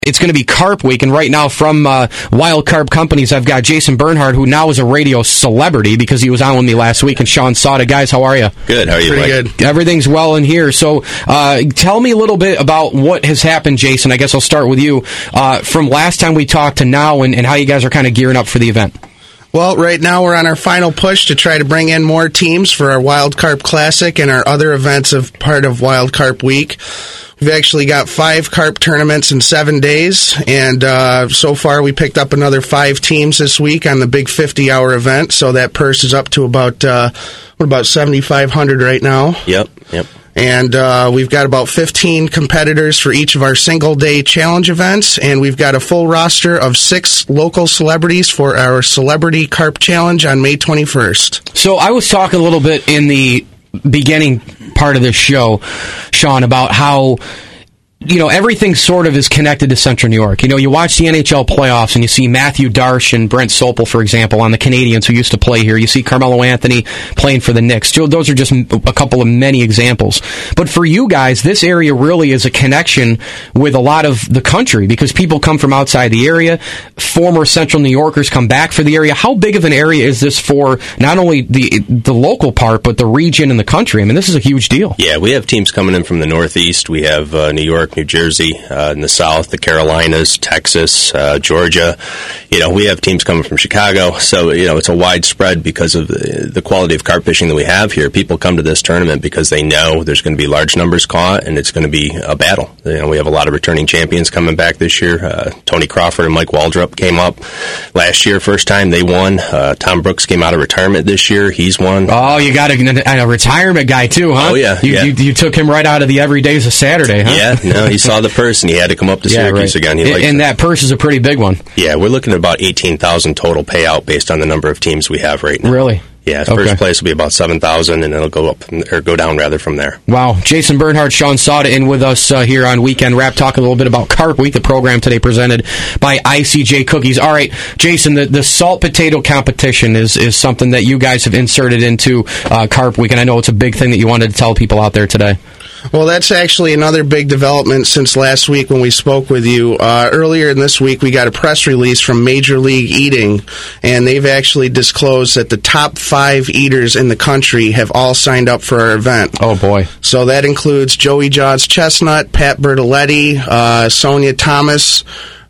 It's going to be Carp Week, and right now from Wild Carp Companies, I've got Jason Bernhardt, who now is a radio celebrity because he was on with me last week, and Sean Sauda. Guys, how are you? Good. How are you, Pretty Mike? good. Everything's well in here. So tell me a little bit about what has happened, Jason. I guess I'll start with you. From last time we talked to now, and how you guys are kind of gearing up for the event. Well, right now we're on our final push to try to bring in more teams for our Wild Carp Classic and our other events of part of Wild Carp Week. We've actually got 5 carp tournaments in 7 days, and so far we picked up another 5 teams this week on the big 50-hour event, so that purse is up to about $7,500 right now. Yep. And we've got about 15 competitors for each of our single-day challenge events, and we've got a full roster of 6 local celebrities for our Celebrity Carp Challenge on May 21st. So I was talking a little bit in the beginning part of this show, Sean, about how everything sort of is connected to Central New York. You watch the NHL playoffs and you see Matthew Darche and Brent Sopel, for example, on the Canadiens who used to play here. You see Carmelo Anthony playing for the Knicks. Those are just a couple of many examples. But for you guys, this area really is a connection with a lot of the country because people come from outside the area. Former Central New Yorkers come back for the area. How big of an area is this for not only the local part, but the region and the country? I mean, this is a huge deal. Yeah, we have teams coming in from the Northeast. We have New York, New Jersey, in the South, the Carolinas, Texas, Georgia. We have teams coming from Chicago. So, it's a widespread because of the quality of carp fishing that we have here. People come to this tournament because they know there's going to be large numbers caught and it's going to be a battle. We have a lot of returning champions coming back this year. Tony Crawford and Mike Waldrop came up last year. First time they won. Tom Brooks came out of retirement this year. He's won. Oh, you got a retirement guy too, huh? Oh, yeah. You took him right out of the everydays of Saturday, huh? Yeah, no, he saw the purse and he had to come up to Syracuse again. And that purse is a pretty big one. Yeah, we're looking at about $18,000 total payout based on the number of teams we have right now. Really? Yeah, first place will be about $7,000, and it'll go down from there. Wow. Jason Bernhardt, Sean Sauda in with us here on Weekend Wrap, talking a little bit about Carp Week, the program today presented by ICJ Cookies. All right, Jason, the salt potato competition is something that you guys have inserted into Carp Week, and I know it's a big thing that you wanted to tell people out there today. Well, that's actually another big development since last week when we spoke with you. Earlier in this week, we got a press release from Major League Eating, and they've actually disclosed that the top 5 eaters in the country have all signed up for our event. Oh, boy. So that includes Joey Jaws Chestnut, Pat Bertoletti, Sonia Thomas,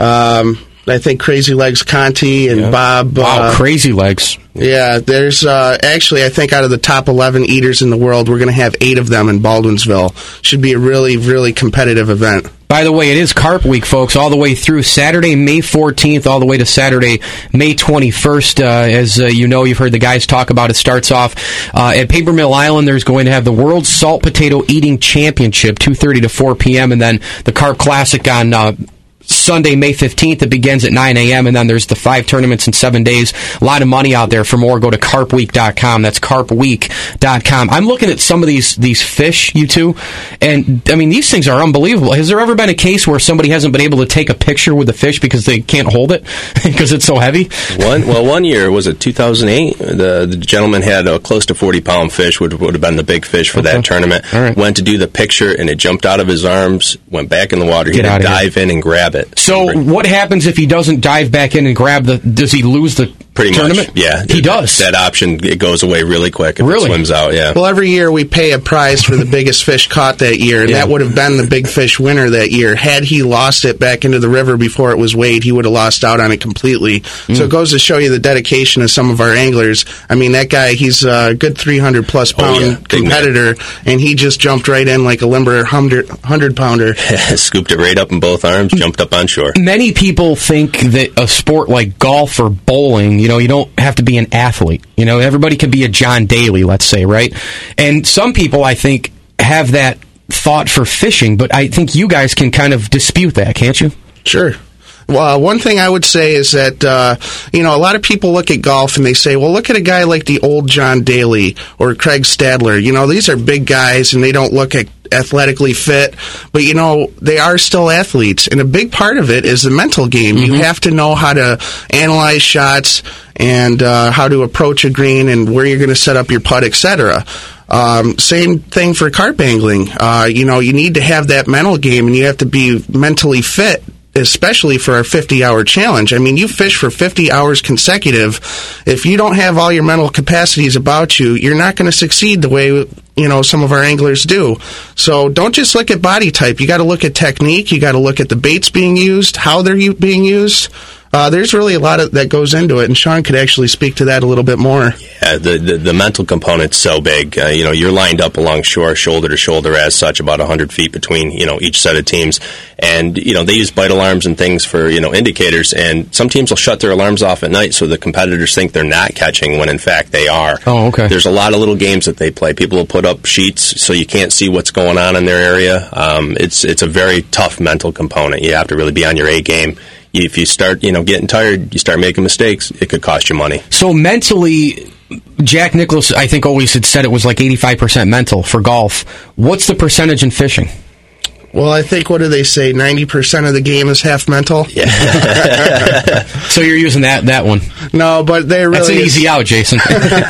I think Crazy Legs Conti, and Bob. Wow, Crazy Legs. Yeah, there's actually, I think out of the top 11 eaters in the world, we're going to have 8 of them in Baldwinsville. Should be a really, really competitive event. By the way, it is Carp Week, folks, all the way through Saturday, May 14th, all the way to Saturday, May 21st. As you've heard the guys talk about, it starts off at Paper Mill Island. There's going to have the World Salt Potato Eating Championship, 2:30 to 4 p.m., and then the Carp Classic on Sunday, May 15th. It begins at 9 a.m., and then there's the 5 tournaments in 7 days. A lot of money out there. For more, go to carpweek.com. That's carpweek.com. I'm looking at some of these fish, you two, and, I mean, these things are unbelievable. Has there ever been a case where somebody hasn't been able to take a picture with the fish because they can't hold it because it's so heavy? One year, was it 2008? The gentleman had a close to 40-pound fish, would have been the big fish for that tournament. Right. Went to do the picture, and it jumped out of his arms, went back in the water. He had to dive in and grab it. So what happens if he doesn't dive back in and grab does he lose the tournament? Much, yeah. He does. That option, it goes away really quick if it swims out, yeah. Well, every year we pay a prize for the biggest fish caught that year, and that would have been the big fish winner that year. Had he lost it back into the river before it was weighed, he would have lost out on it completely. So it goes to show you the dedication of some of our anglers. I mean, that guy, he's a good 300-plus pound competitor, and he just jumped right in like a limber 100-pounder. Scooped it right up in both arms, jumped up on shore. Many people think that a sport like golf or bowling, you don't have to be an athlete. Everybody can be a John Daly, let's say, right? And some people, I think, have that thought for fishing, but I think you guys can kind of dispute that, can't you? Sure. Well, one thing I would say is that, a lot of people look at golf and they say, well, look at a guy like the old John Daly or Craig Stadler. These are big guys and they don't look athletically fit, but they are still athletes, and a big part of it is the mental game. You have to know how to analyze shots and how to approach a green and where you're going to set up your putt, etc. Same thing for carp angling. You need to have that mental game, and you have to be mentally fit especially for our 50-hour challenge. I mean, you fish for 50 hours consecutive. If you don't have all your mental capacities about you, you're not going to succeed the way, you know, some of our anglers do. So don't just look at body type. You got to look at technique. You got to look at the baits being used, how they're being used. There's really a lot that goes into it, and Sean could actually speak to that a little bit more. Yeah, the mental component's so big. You know, you're lined up along shore, shoulder to shoulder as such, about 100 feet between, you know, each set of teams. And, you know, they use bite alarms and things for, you know, indicators, and some teams will shut their alarms off at night so the competitors think they're not catching when in fact they are. Oh, okay. There's a lot of little games that they play. People will put up sheets so you can't see what's going on in their area. It's a very tough mental component. You have to really be on your A game. If you start, you know, getting tired, you start making mistakes, it could cost you money. So mentally, Jack Nicklaus, I think, always had said it was like 85% mental for golf. What's the percentage in fishing? Well, I think, what do they say, 90% of the game is half mental? Yeah. So you're using that one. No, but there really That's an easy out, Jason.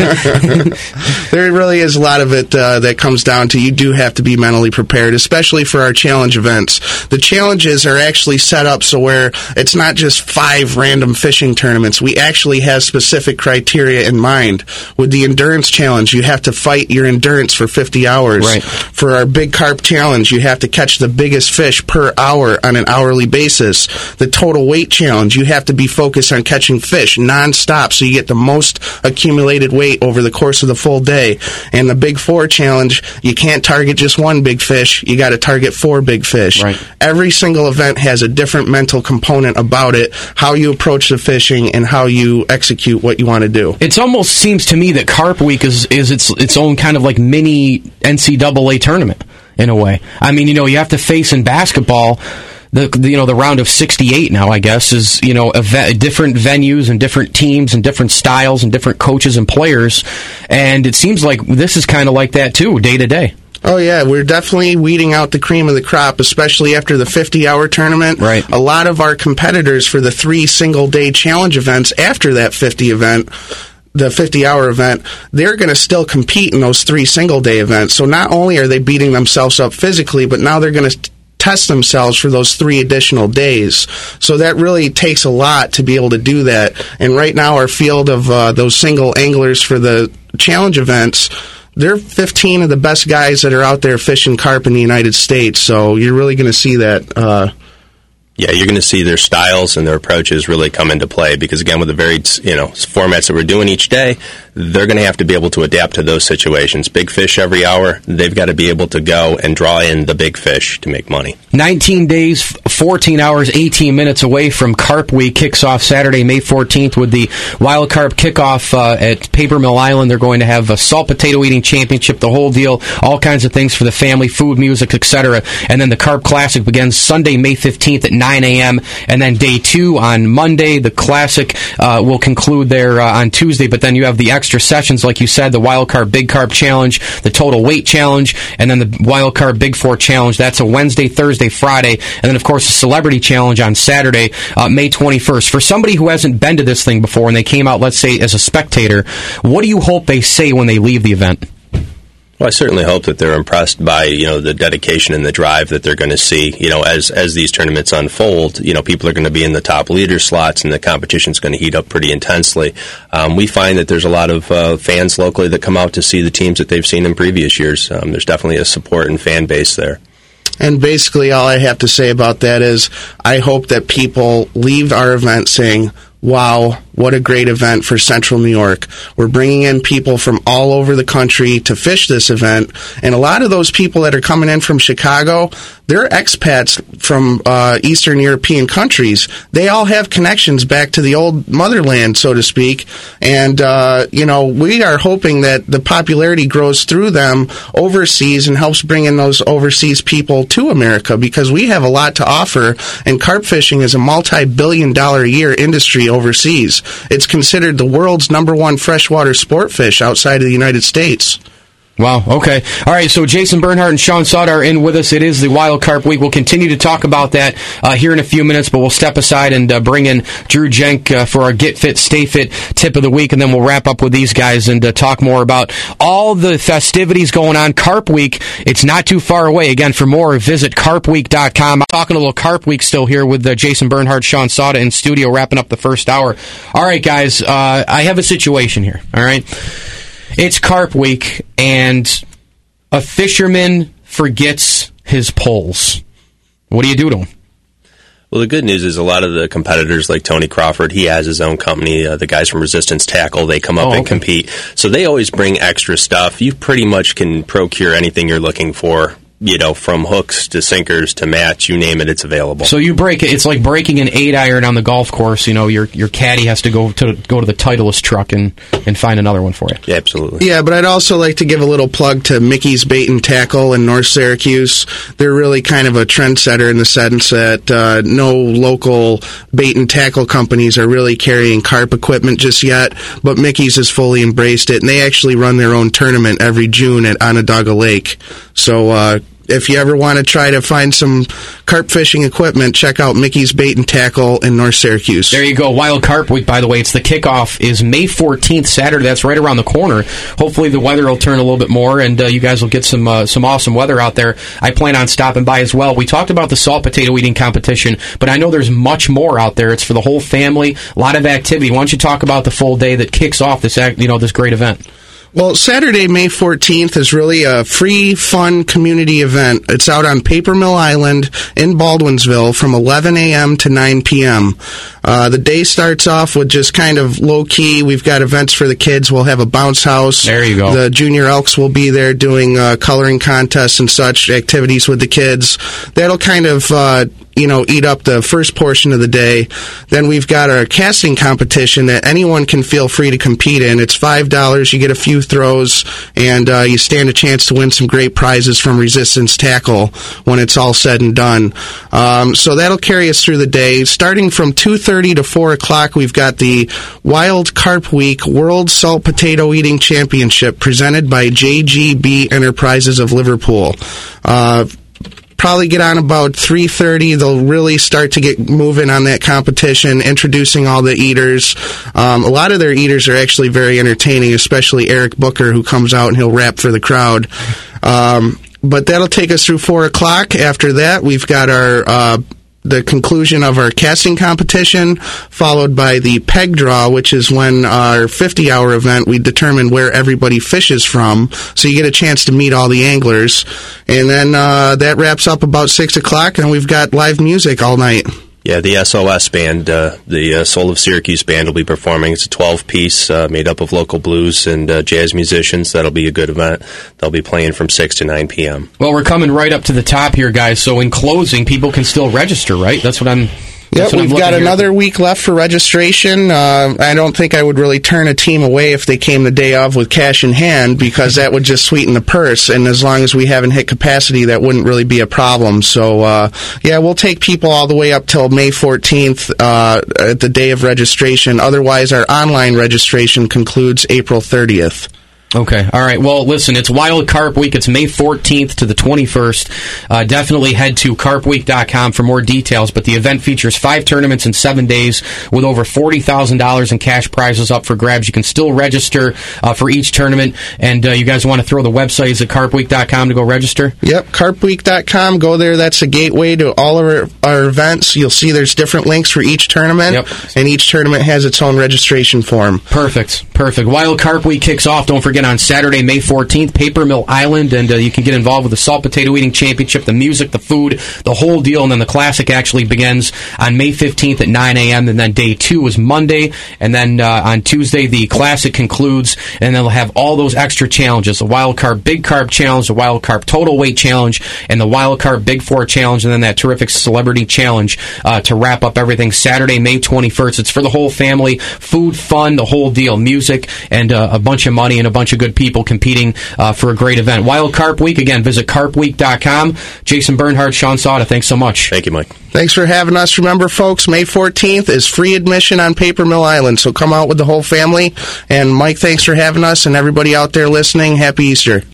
There really is a lot of it that comes down to you do have to be mentally prepared, especially for our challenge events. The challenges are actually set up so where it's not just 5 random fishing tournaments. We actually have specific criteria in mind. With the endurance challenge, you have to fight your endurance for 50 hours. Right. For our big carp challenge, you have to catch the biggest fish per hour on an hourly basis. The total weight challenge, you have to be focused on catching fish non-stop so you get the most accumulated weight over the course of the full day. And the Big 4 challenge, you can't target just one big fish, you got to target 4 big fish. Right. Every single event has a different mental component about it, how you approach the fishing and how you execute what you want to do. It almost seems to me that Carp Week is its own kind of like mini NCAA tournament in a way. I mean, you know, you have to face in basketball the round of 68 now, I guess, is, you know, different venues and different teams and different styles and different coaches and players, and it seems like this is kind of like that too, day to day. Oh, yeah, we're definitely weeding out the cream of the crop, especially after the 50-hour tournament. Right. A lot of our competitors for the 3 single-day challenge events after that 50-hour event, they're going to still compete in those 3 single-day events. So not only are they beating themselves up physically, but now they're going to test themselves for those 3 additional days. So that really takes a lot to be able to do that. And right now our field of those single anglers for the challenge events, they're 15 of the best guys that are out there fishing carp in the United States. So you're really going to see that. Yeah, you're going to see their styles and their approaches really come into play because, again, with the varied, you know, formats that we're doing each day, they're going to have to be able to adapt to those situations. Big fish every hour, they've got to be able to go and draw in the big fish to make money. 19 days, 14 hours, 18 minutes away from Carp Week. Kicks off Saturday, May 14th with the Wild Carp kickoff at Paper Mill Island. They're going to have a salt potato eating championship, the whole deal, all kinds of things for the family, food, music, etc. And then the Carp Classic begins Sunday, May 15th at 9 a.m. And then day 2 on Monday. The Classic will conclude there on Tuesday, but then you have the extra sessions, like you said, the Wild Carp Big Carp Challenge, the Total Weight Challenge, and then the Wild Carp Big 4 Challenge. That's a Wednesday, Thursday, Friday, and then, of course, the Celebrity Challenge on Saturday, May 21st. For somebody who hasn't been to this thing before and they came out, let's say, as a spectator, what do you hope they say when they leave the event? Well, I certainly hope that they're impressed by, you know, the dedication and the drive that they're going to see. You know, as these tournaments unfold, you know, people are going to be in the top leader slots and the competition's going to heat up pretty intensely. We find that there's a lot of fans locally that come out to see the teams that they've seen in previous years. There's definitely a support and fan base there. And basically all I have to say about that is I hope that people leave our event saying, wow, what a great event for Central New York. We're bringing in people from all over the country to fish this event. And a lot of those people that are coming in from Chicago, they're expats from Eastern European countries. They all have connections back to the old motherland, so to speak. And, you know, we are hoping that the popularity grows through them overseas and helps bring in those overseas people to America because we have a lot to offer. And carp fishing is a multi-billion-dollar-a-year industry overseas. It's considered the world's #1 freshwater sport fish outside of the United States. Wow, okay. All right, so Jason Bernhardt and Sean Sauter are in with us. It is the Wild Carp Week. We'll continue to talk about that here in a few minutes, but we'll step aside and bring in Drew Jenk for our Get Fit, Stay Fit tip of the week, and then we'll wrap up with these guys and talk more about all the festivities going on. Carp Week, it's not too far away. Again, for more, visit carpweek.com. I'm talking a little Carp Week still here with Jason Bernhardt, Sean Sauter in studio, wrapping up the first hour. All right, guys, I have a situation here, all right? It's Carp Week, and a fisherman forgets his poles. What do you do to him? Well, the good news is a lot of the competitors, like Tony Crawford, he has his own company. The guys from Resistance Tackle, they come up and compete. So they always bring extra stuff. You pretty much can procure anything you're looking for. You know, from hooks to sinkers to mats, you name it, it's available. So you break it. It's like breaking an 8-iron on the golf course. You know, your caddy has to go to the Titleist truck and find another one for you. Yeah, absolutely. Yeah, but I'd also like to give a little plug to Mickey's Bait and Tackle in North Syracuse. They're really kind of a trendsetter in the sense that no local bait and tackle companies are really carrying carp equipment just yet, but Mickey's has fully embraced it, and they actually run their own tournament every June at Onondaga Lake. So, if you ever want to try to find some carp fishing equipment, check out Mickey's Bait and Tackle in North Syracuse. There you go. Wild Carp Week, by the way. It's the kickoff is May 14th, Saturday. That's right around the corner. Hopefully the weather will turn a little bit more, and you guys will get some awesome weather out there. I plan on stopping by as well. We talked about the salt potato eating competition, but I know there's much more out there. It's for the whole family. A lot of activity. Why don't you talk about the full day that kicks off this great event? Well, Saturday, May 14th is really a free, fun community event. It's out on Paper Mill Island in Baldwinsville from 11 a.m. to 9 p.m. The day starts off with just kind of low-key. We've got events for the kids. We'll have a bounce house. There you go. The Junior Elks will be there doing coloring contests and such activities with the kids. That'll kind of eat up the first portion of the day. Then we've got our casting competition that anyone can feel free to compete in. It's $5. You get a few throws, and you stand a chance to win some great prizes from Resistance Tackle when it's all said and done. So that'll carry us through the day. Starting from 2:30 to 4 o'clock, we've got the Wild Carp Week World Salt Potato Eating Championship presented by JGB Enterprises of Liverpool. Probably get on about 3:30. They'll really start to get moving on that competition, introducing all the eaters. A lot of their eaters are actually very entertaining, especially Eric Booker, who comes out and he'll rap for the crowd. But that'll take us through 4 o'clock. After that, we've got our the conclusion of our casting competition, followed by the peg draw, which is when our 50-hour event, we determine where everybody fishes from, so you get a chance to meet all the anglers. And then that wraps up about 6 o'clock, and we've got live music all night. Yeah, the SOS band, the Soul of Syracuse band will be performing. It's a 12-piece made up of local blues and jazz musicians. That'll be a good event. They'll be playing from 6 to 9 p.m. Well, we're coming right up to the top here, guys, so in closing, people can still register, right? That's what I'm... Yep, we've got another week left for registration. I don't think I would really turn a team away if they came the day of with cash in hand, because that would just sweeten the purse, and as long as we haven't hit capacity, that wouldn't really be a problem. So, we'll take people all the way up till May 14th at the day of registration. Otherwise, our online registration concludes April 30th. Okay, all right. Well, listen, it's Wild Carp Week. It's May 14th to the 21st. Definitely head to carpweek.com for more details, but the event features 5 tournaments in 7 days with over $40,000 in cash prizes up for grabs. You can still register for each tournament, and you guys want to throw the website at carpweek.com to go register? Yep, carpweek.com. Go there. That's a gateway to all of our events. You'll see there's different links for each tournament, and each tournament has its own registration form. Perfect. Wild Carp Week kicks off. Don't forget, on Saturday, May 14th, Paper Mill Island, and you can get involved with the Salt Potato Eating Championship, the music, the food, the whole deal, and then the Classic actually begins on May 15th at 9 a.m., and then day 2 is Monday, and then on Tuesday, the Classic concludes, and then they'll have all those extra challenges, the Wild Carp Big Carp Challenge, the Wild Carp Total Weight Challenge, and the Wild Carp Big 4 Challenge, and then that terrific Celebrity Challenge to wrap up everything Saturday, May 21st. It's for the whole family, food, fun, the whole deal, music, and a bunch of money and a bunch of good people competing for a great event. Wild Carp Week, again, visit carpweek.com. Jason Bernhardt, Sean Sauter, thanks so much. Thank you, Mike. Thanks for having us. Remember, folks, May 14th is free admission on Paper Mill Island, so come out with the whole family. And Mike, thanks for having us, and everybody out there listening, happy Easter.